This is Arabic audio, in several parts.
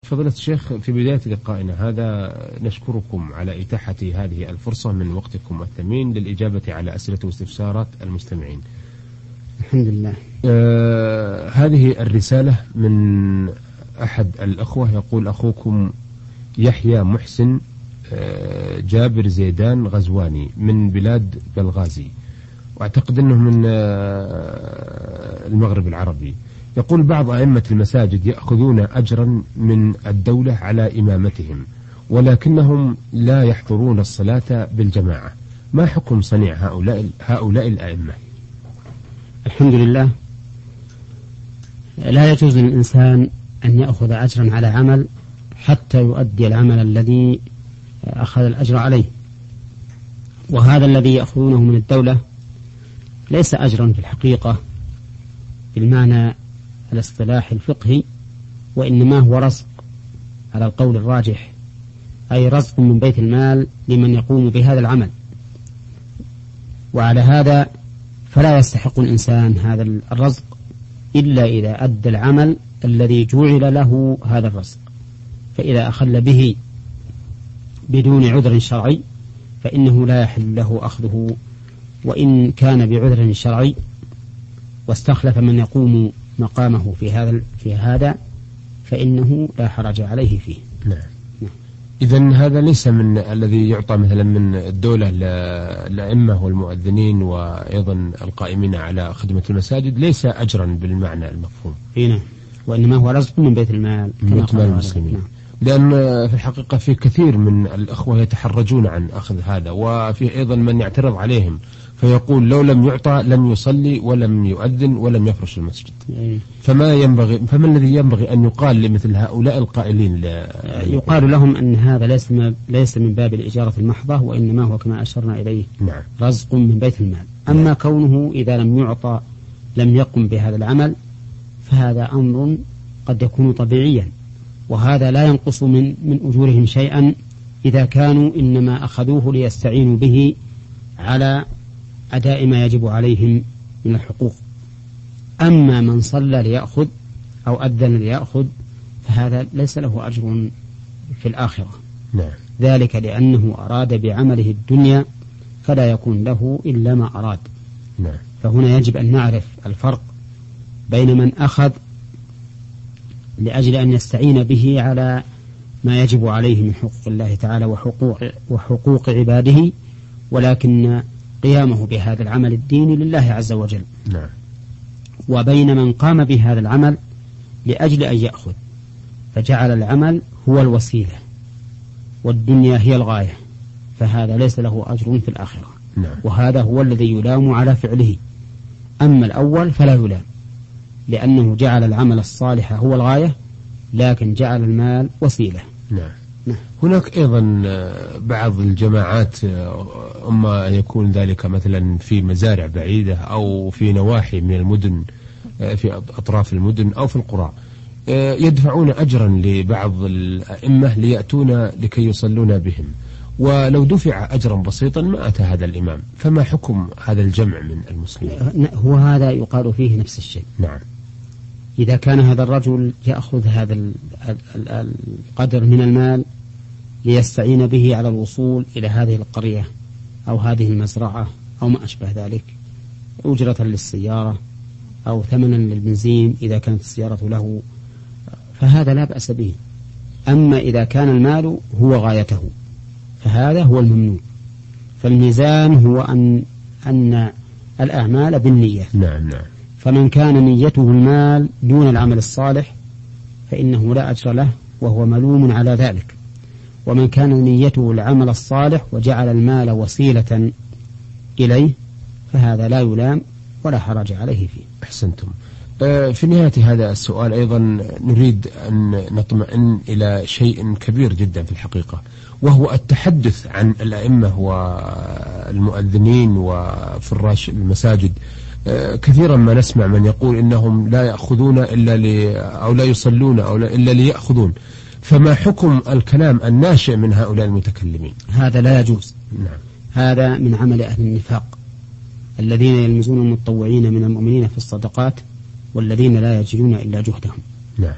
فضيلة الشيخ، في بداية لقائنا هذا نشكركم على إتاحة هذه الفرصة من وقتكم الثمين للإجابة على أسئلة واستفسارات المستمعين. الحمد لله. هذه الرسالة من أحد الأخوة، يقول: أخوكم يحيى محسن جابر زيدان غزواني من بلاد بلغازي، وأعتقد أنه من المغرب العربي. يقول: بعض أئمة المساجد يأخذون أجرا من الدولة على إمامتهم، ولكنهم لا يحضرون الصلاة بالجماعة، ما حكم صنيع هؤلاء الأئمة؟ الحمد لله. لا يجوز للإنسان أن يأخذ أجرا على عمل حتى يؤدي العمل الذي أخذ الأجر عليه، وهذا الذي يأخذونه من الدولة ليس أجرا في الحقيقة بالمعنى الاصطلاحي الفقهي، وإنما هو رزق على القول الراجح، أي رزق من بيت المال لمن يقوم بهذا العمل. وعلى هذا فلا يستحق الإنسان هذا الرزق إلا إذا أدى العمل الذي جعل له هذا الرزق، فإذا أخل به بدون عذر شرعي فإنه لا يحل له أخذه، وإن كان بعذر شرعي واستخلف من يقوم مقامه في هذا فإنه لا حرج عليه فيه. نعم. إذن هذا ليس من الذي يعطى مثلا من الدولة للأئمة والمؤذنين وأيضا القائمين على خدمة المساجد، ليس أجرا بالمعنى المفهوم. نعم، وإنما هو رزق من بيت المال كما قال المسلمين. نعم. لأن في الحقيقة في كثير من الأخوة يتحرجون عن أخذ هذا، وفي أيضا من يعترض عليهم فيقول: لو لم يعطى لم يصلي ولم يؤذن ولم يفرش المسجد. فما الذي ينبغي أن يقال لمثل هؤلاء القائلين؟ يقال لهم أن هذا ليس من باب الإجارة المحضة، وإنما هو كما أشرنا إليه. نعم. رزق من بيت المال. أما كونه إذا لم يعطى لم يقم بهذا العمل فهذا أمر قد يكون طبيعيا، وهذا لا ينقص من أجورهم شيئا إذا كانوا إنما أخذوه ليستعينوا به على أداء ما يجب عليهم من الحقوق. أما من صلى ليأخذ أو أذن ليأخذ فهذا ليس له أجر في الآخرة. نعم. ذلك لأنه أراد بعمله الدنيا فلا يكون له إلا ما أراد. نعم. فهنا يجب أن نعرف الفرق بين من أخذ لأجل أن يستعين به على ما يجب عليه من حقوق الله تعالى وحقوق عباده، ولكن قيامه بهذا العمل الديني لله عز وجل. نعم. وبين من قام بهذا العمل لأجل أن يأخذ فجعل العمل هو الوسيلة والدنيا هي الغاية، فهذا ليس له أجر في الآخرة. نعم. وهذا هو الذي يلام على فعله. أما الأول فلا يلام، لأنه جعل العمل الصالح هو الغاية لكن جعل المال وسيلة. نعم. هناك أيضا بعض الجماعات أما يكون ذلك مثلا في مزارع بعيدة أو في نواحي من المدن، في أطراف المدن أو في القرى، يدفعون أجرا لبعض الأئمة ليأتون لكي يصلون بهم، ولو دفع أجرا بسيطا ما أتى هذا الإمام، فما حكم هذا الجمع من المسلمين؟ هو هذا يقال فيه نفس الشيء. نعم. إذا كان هذا الرجل يأخذ هذا القدر من المال ليستعين به على الوصول إلى هذه القرية أو هذه المزرعة أو ما أشبه ذلك، أجرة للسيارة أو ثمنا للبنزين إذا كانت السيارة له، فهذا لا بأس به. أما إذا كان المال هو غايته فهذا هو الممنوع. فالميزان هو أن الأعمال بالنية. نعم. نعم. فمن كان نيته المال دون العمل الصالح فإنه لا أجر له وهو ملوم على ذلك، ومن كان نيته العمل الصالح وجعل المال وسيلة إليه فهذا لا يلام ولا حرج عليه فيه. أحسنتم. في نهاية هذا السؤال أيضا نريد أن نطمئن إلى شيء كبير جدا في الحقيقة، وهو التحدث عن الأئمة والمؤذنين وفراش المساجد. كثيرا ما نسمع من يقول إنهم لا يأخذون أو لا يصلون إلا ليأخذون، فما حكم الكلام الناشئ من هؤلاء المتكلمين؟ هذا لا يجوز. نعم. هذا من عمل أهل النفاق الذين يلمزون المتطوعين من المؤمنين في الصدقات والذين لا يجدون إلا جهدهم. نعم.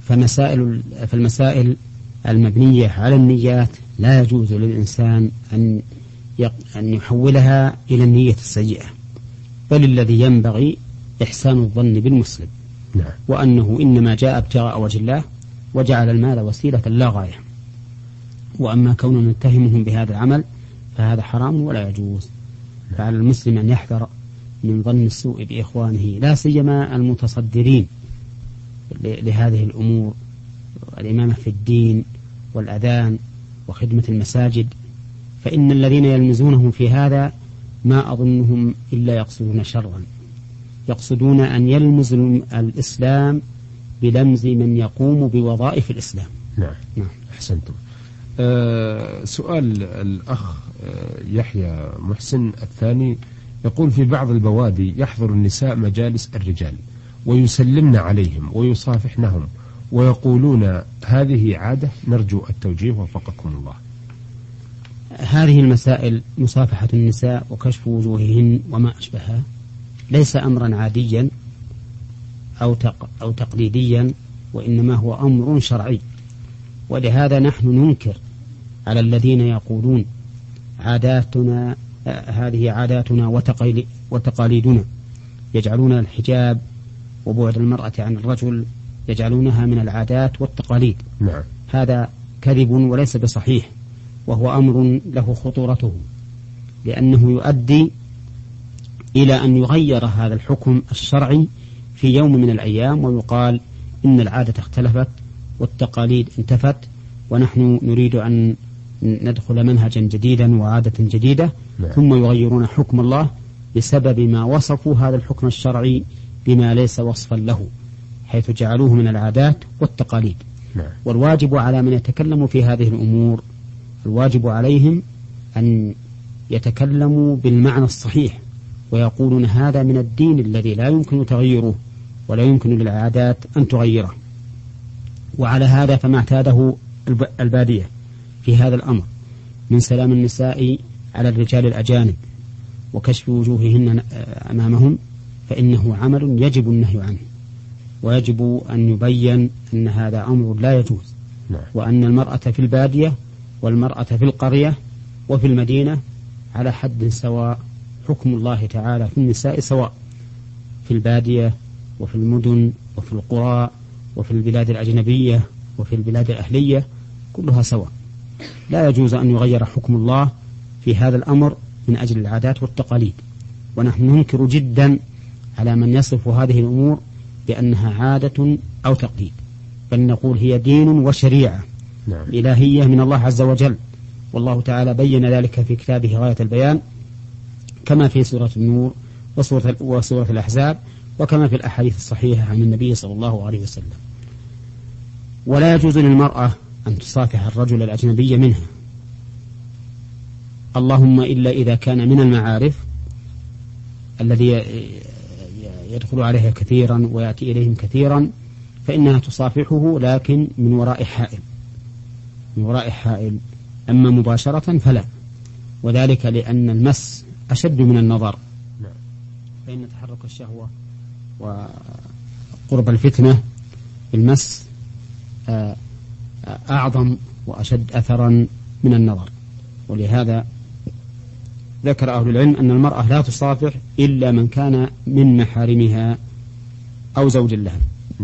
فالمسائل المبنية على النيات لا يجوز للإنسان أن يحولها إلى النية السيئة، بل الذي ينبغي إحسان الظن بالمسلم، وأنه إنما جاء ابتغاء وجه الله وجعل المال وسيلة لا غاية. وأما كوننا نتهمهم بهذا العمل فهذا حرام ولا يجوز. فعلى المسلم أن يحذر من ظن السوء بإخوانه، لا سيما المتصدرين لهذه الأمور، الإمامة في الدين والأذان وخدمة المساجد، فإن الذين يلمزونهم في هذا ما أظنهم إلا يقصدون شرا، يقصدون أن يلمزوا الإسلام بلمز من يقوم بوظائف الإسلام. نعم. أحسنتم. سؤال الأخ يحيى محسن الثاني يقول: في بعض البوادي يحضر النساء مجالس الرجال ويسلمن عليهم ويصافحنهم ويقولون هذه عادة، نرجو التوجيه وفقكم الله. هذه المسائل مصافحة النساء وكشف وجوههن وما أشبهها ليس أمرا عاديا أو تقليديا، وإنما هو أمر شرعي. ولهذا نحن ننكر على الذين يقولون عاداتنا هذه عاداتنا وتقاليدنا، يجعلون الحجاب وبعد المرأة عن الرجل يجعلونها من العادات والتقاليد. هذا كذب وليس بصحيح، وهو أمر له خطورته، لأنه يؤدي إلى أن يغير هذا الحكم الشرعي في يوم من الأيام، ويقال إن العادة اختلفت والتقاليد انتفت، ونحن نريد أن ندخل منهجا جديدا وعادة جديدة. ثم يغيرون حكم الله بسبب ما وصفوا هذا الحكم الشرعي بما ليس وصفا له، حيث جعلوه من العادات والتقاليد. والواجب على من يتكلم في هذه الأمور، الواجب عليهم أن يتكلموا بالمعنى الصحيح، ويقولون هذا من الدين الذي لا يمكن تغييره ولا يمكن للعادات أن تغيره. وعلى هذا فما اعتاده البادية في هذا الأمر من سلام النساء على الرجال الأجانب وكشف وجوههن أمامهم، فإنه عمل يجب النهي عنه، ويجب أن يبين أن هذا أمر لا يجوز، وأن المرأة في البادية والمرأة في القرية وفي المدينة على حد سواء. حكم الله تعالى في النساء سواء في البادية وفي المدن وفي القرى وفي البلاد الأجنبية وفي البلاد الأهلية، كلها سواء. لا يجوز أن يغير حكم الله في هذا الأمر من أجل العادات والتقاليد. ونحن ننكر جدا على من يصف هذه الأمور بأنها عادة أو تقليد، بل نقول هي دين وشريعة إلهية من الله عز وجل، والله تعالى بين ذلك في كتابه غاية البيان، كما في سورة النور وسورة الأحزاب، وكما في الأحاديث الصحيحة عن النبي صلى الله عليه وسلم. ولا يجوز للمرأة أن تصافح الرجل الأجنبي منها، اللهم إلا إذا كان من المعارف الذي يدخل عليها كثيرا ويأتي إليهم كثيرا، فإنها تصافحه لكن من وراء حائل، أما مباشرة فلا، وذلك لأن المس أشد من النظر، فإن تحرك الشهوة وقرب الفتنة المس أعظم وأشد أثرا من النظر. ولهذا ذكر أهل العلم أن المرأة لا تصافح إلا من كان من محارمها أو زوج لها.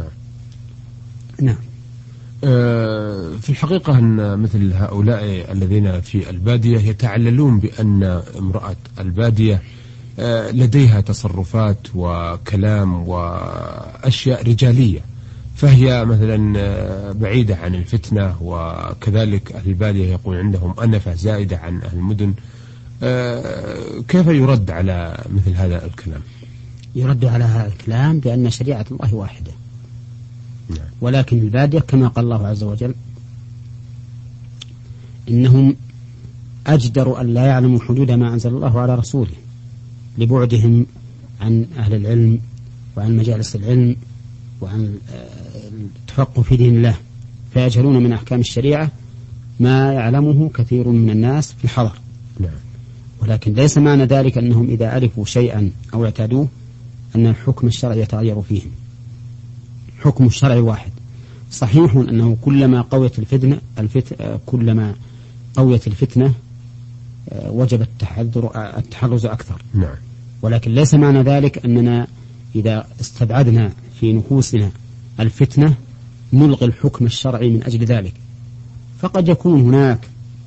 نعم. في الحقيقة أن مثل هؤلاء الذين في البادية يتعللون بأن امرأة البادية لديها تصرفات وكلام وأشياء رجالية، فهي مثلا بعيدة عن الفتنة، وكذلك أهل البادية يقول عندهم أنفة زائدة عن أهل المدن. كيف يرد على مثل هذا الكلام؟ يرد على هذا الكلام بأن شريعة الله واحدة، ولكن البادية كما قال الله عز وجل إنهم أجدروا أن لا يعلموا حدود ما أنزل الله على رسوله، لبعدهم عن أهل العلم وعن مجالس العلم وعن التفقه في دين الله، فيجهلون من أحكام الشريعة ما يعلمه كثير من الناس في الحضر. ولكن ليس معنى ذلك أنهم إذا عرفوا شيئا أو اعتادوه أن الحكم الشرعي يتغير فيهم. حكم الشرع واحد، صحيح أنه كلما قويت كلما قويت الفتنة وجب التحرز أكثر. نعم. ولكن ليس معنى ذلك أننا إذا استبعدنا في نفوسنا الفتنة نلغي الحكم الشرعي من أجل ذلك. فقد يكون هناك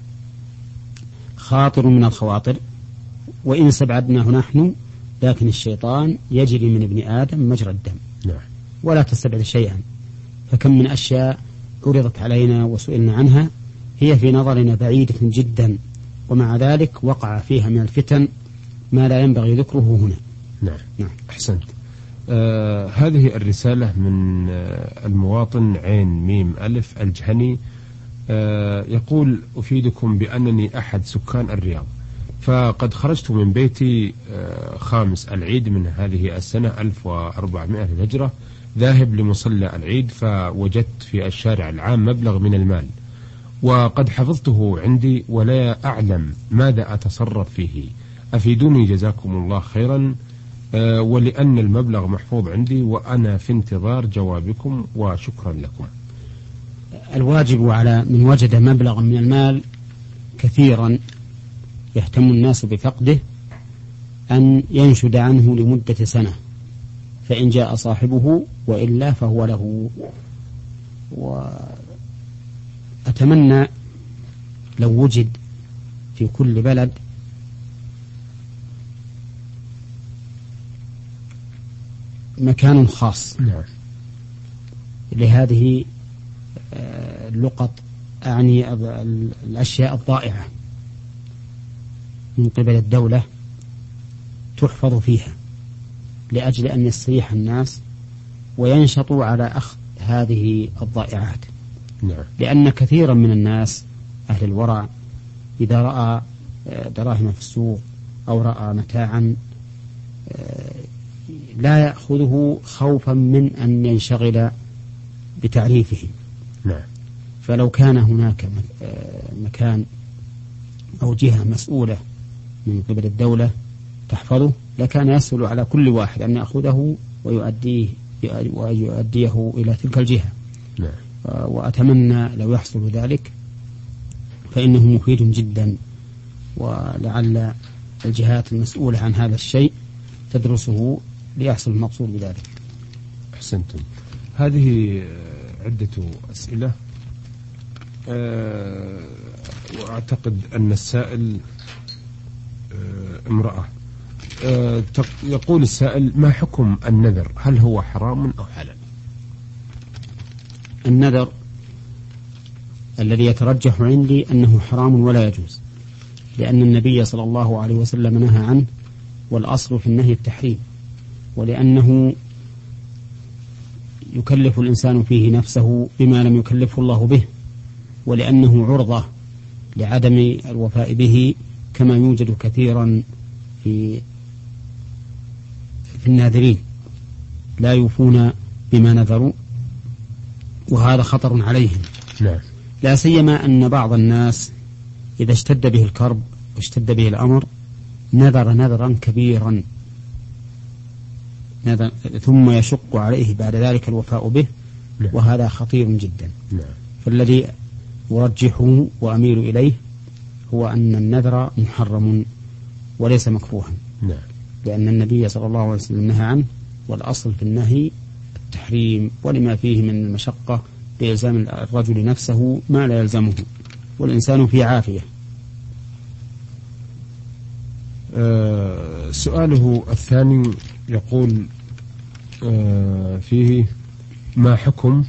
خاطر من الخواطر وإن استبعدناه نحن، لكن الشيطان يجري من ابن آدم مجرى الدم. نعم. ولا تستبعد شيئا. فكم من أشياء عرضت علينا وسئلنا عنها هي في نظرنا بعيدة جدا، ومع ذلك وقع فيها من الفتن ما لا ينبغي ذكره هنا. نعم. أحسنت. هذه الرسالة من المواطن عين ميم ألف الجهني، يقول: أفيدكم بأنني أحد سكان الرياض، فقد خرجت من بيتي خامس العيد من هذه السنة 1400 للهجرة ذاهب لمصلى العيد، فوجدت في الشارع العام مبلغ من المال وقد حفظته عندي ولا أعلم ماذا أتصرف فيه، أفيدوني جزاكم الله خيرا، ولأن المبلغ محفوظ عندي وأنا في انتظار جوابكم وشكرا لكم. الواجب على من وجد مبلغا من المال كثيرا يهتم الناس بفقده أن ينشد عنه لمدة سنة، فإن جاء صاحبه وإلا فهو له. وأتمنى لو وجد في كل بلد مكان خاص لهذه اللقط، أعني الأشياء الضائعة من قبل الدولة تحفظ فيها لأجل أن يستريح الناس وينشطوا على أخذ هذه الضائعات. نعم. لأن كثيرا من الناس أهل الورع إذا رأى دراهم في السوق أو رأى متاعا لا يأخذه خوفا من أن ينشغل بتعريفه. نعم. فلو كان هناك مكان أو جهة مسؤولة من قبل الدولة تحفظه لكان يسهل على كل واحد أن يأخذه ويؤديه إلى تلك الجهة. نعم. وأتمنى لو يحصل ذلك فإنه مفيد جدا، ولعل الجهات المسؤولة عن هذا الشيء تدرسه ليحصل المقصود بذلك. أحسنتم. هذه عدة أسئلة، وأعتقد أن السائل امرأة. يقول السائل: ما حكم النذر؟ هل هو حرام أو حلال؟ النذر الذي يترجح عندي أنه حرام ولا يجوز، لأن النبي صلى الله عليه وسلم نهى عنه، والأصل في النهي التحريم، ولأنه يكلف الإنسان فيه نفسه بما لم يكلفه الله به، ولأنه عرضة لعدم الوفاء به، كما يوجد كثيرا في الناذرين لا يوفون بما نذروا، وهذا خطر عليهم. نعم. لا سيما أن بعض الناس إذا اشتد به الكرب واشتد به الأمر نذر نذرا كبيرا ثم يشق عليه بعد ذلك الوفاء به. نعم. وهذا خطير جدا. نعم. فالذي أرجحه وأميل إليه هو أن النذر محرم وليس مكروها. نعم. لأن النبي صلى الله عليه وسلم نهى عنه، والأصل في النهي التحريم، ولما فيه من المشقة بإلزام الرجل نفسه ما لا يلزمه، والإنسان في عافية. سؤاله الثاني يقول فيه: ما حكم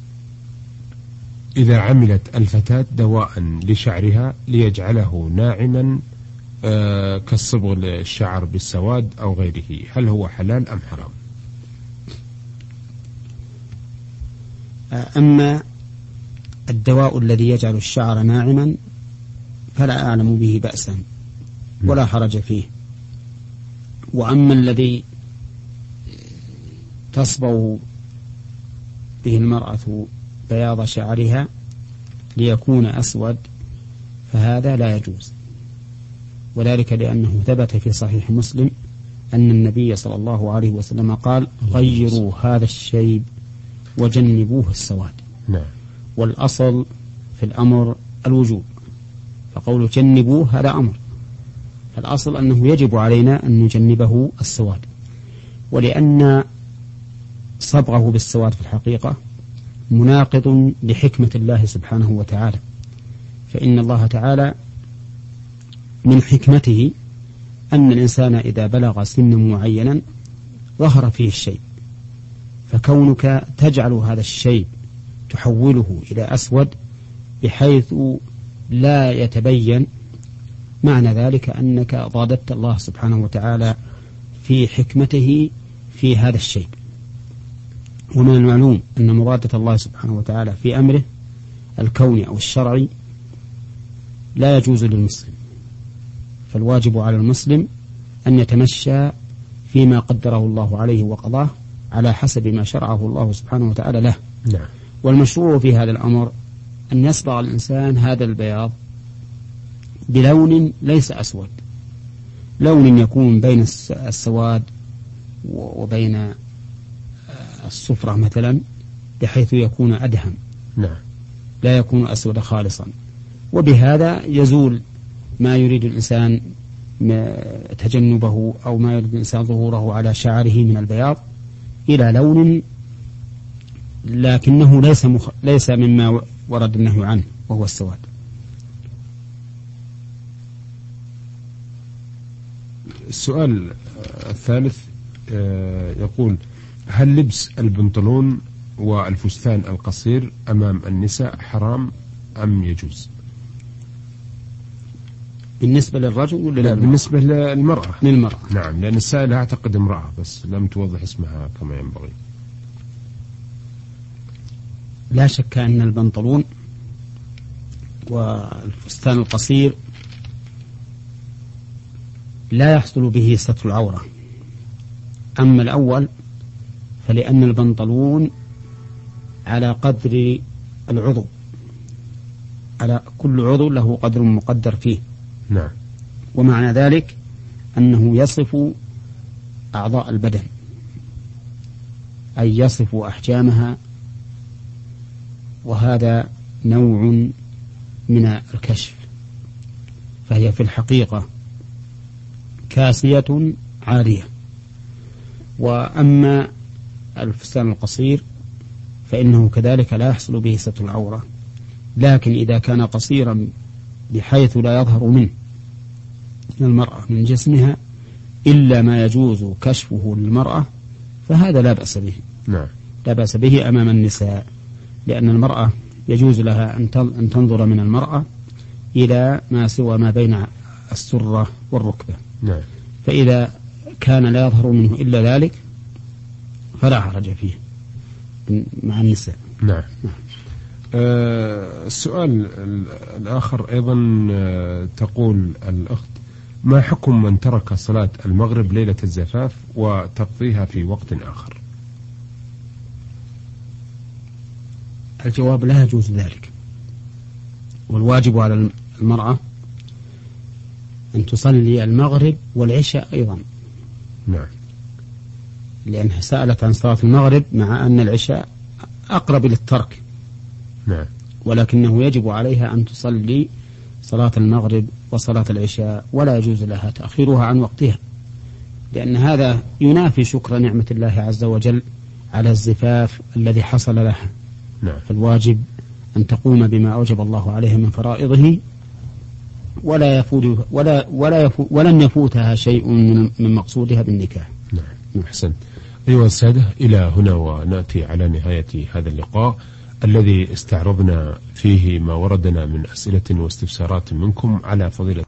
إذا عملت الفتاة دواء لشعرها ليجعله ناعما كالصبغ للشعر بالسواد أو غيره، هل هو حلال أم حرام؟ أما الدواء الذي يجعل الشعر ناعما فلا أعلم به بأسا ولا حرج فيه. وأما الذي تصبغ به المرأة بياض شعرها ليكون أسود فهذا لا يجوز، وذلك لأنه ثبت في صحيح مسلم أن النبي صلى الله عليه وسلم قال: غيروا هذا الشيب وجنبوه السواد. نعم. والأصل في الأمر الوجوب، فقول جنبوه هذا أمر، فالأصل أنه يجب علينا أن نجنبه السواد، ولأن صبغه بالسواد في الحقيقة مناقض لحكمة الله سبحانه وتعالى، فإن الله تعالى من حكمته أن الإنسان إذا بلغ سنا معينا ظهر فيه الشيء، فكونك تجعل هذا الشيء تحوله إلى أسود بحيث لا يتبين، معنى ذلك أنك ضادت الله سبحانه وتعالى في حكمته في هذا الشيء. ومن المعلوم أن مرادة الله سبحانه وتعالى في أمره الكوني أو الشرعي لا يجوز للمسلم، فالواجب على المسلم أن يتمشى فيما قدره الله عليه وقضاه على حسب ما شرعه الله سبحانه وتعالى له. نعم. والمشروع في هذا الأمر أن يصبغ الإنسان هذا البياض بلون ليس أسود، لون يكون بين السواد وبين الصفرة مثلا، بحيث يكون أدهم، نعم، لا يكون أسود خالصا، وبهذا يزول ما يريد الإنسان تجنبه أو ما يريد الإنسان ظهوره على شعره من البياض إلى لون لكنه ليس مما ورد النهي عنه وهو السواد. السؤال الثالث يقول: هل لبس البنطلون والفستان القصير أمام النساء حرام أم يجوز؟ بالنسبة للرجل ولا لا، بالنسبة للمرأة. للمرأة. نعم، لأن السائل أعتقد امرأة بس لم توضح اسمها كما ينبغي. لا شك أن البنطلون والفستان القصير لا يحصل به ستر العورة. أما الأول فلأن البنطلون على قدر العضو، على كل عضو له قدر مقدر فيه. نعم. ومعنى ذلك أنه يصف أعضاء البدن، أي يصف أحجامها، وهذا نوع من الكشف، فهي في الحقيقة كاسية عارية. وأما الفستان القصير فإنه كذلك لا يحصل به ستر العورة، لكن إذا كان قصيرا بحيث لا يظهر منه المرأة من جسمها إلا ما يجوز كشفه للمرأة فهذا لا بأس به. نعم. لا بأس به أمام النساء، لأن المرأة يجوز لها أن تنظر من المرأة إلى ما سوى ما بين السرة والركبة. نعم. فإذا كان لا يظهر منه إلا ذلك فلا حرج فيه مع النساء. نعم. السؤال الآخر أيضا تقول الأخت: ما حكم من ترك صلاة المغرب ليلة الزفاف وتقضيها في وقت آخر؟ الجواب: لا يجوز ذلك، والواجب على المرأة أن تصلي المغرب والعشاء أيضا. نعم. لأنها سألت عن صلاة المغرب مع أن العشاء أقرب للترك. نعم. ولكنه يجب عليها أن تصلي صلاة المغرب وصلاة العشاء، ولا يجوز لها تأخيرها عن وقتها، لأن هذا ينافي شكر نعمة الله عز وجل على الزفاف الذي حصل لها. نعم. فالواجب أن تقوم بما أوجب الله عليها من فرائضه، ولن يفوتها شيء من مقصودها بالنكاح. نعم. أحسنت. أيها السادة، إلى هنا ونأتي على نهاية هذا اللقاء الذي استعرضنا فيه ما وردنا من أسئلة واستفسارات منكم على فضيلة